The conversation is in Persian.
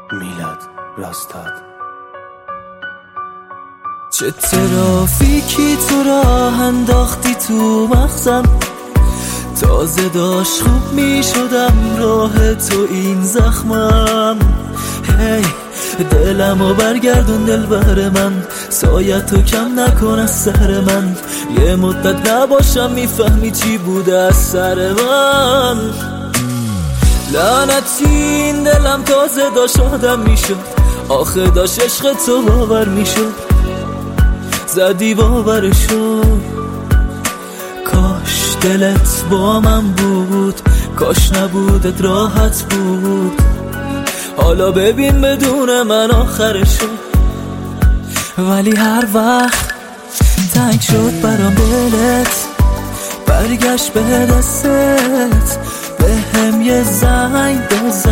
میلاد راستاد. چه ترافیکی تو راه انداختی تو مغزم، تازه داشت خوب می شدم راه تو این زخمم. هی دلمو برگردون دلبر من، سایتو کم نکن از سر من. یه مدت نباشم میفهمی چی بوده از سر من. لعنتی این دلم تازه داشت آدم میشد، آخه داشت عشق تو باور میشد، زدی باورشو. کاش دلت با من بود، کاش نبودت راحت بود. حالا ببین بدون من آخرشو. ولی هر وقت تنگ شد برام دلت، برگشت به دستت، به هم یه زنگ بزن.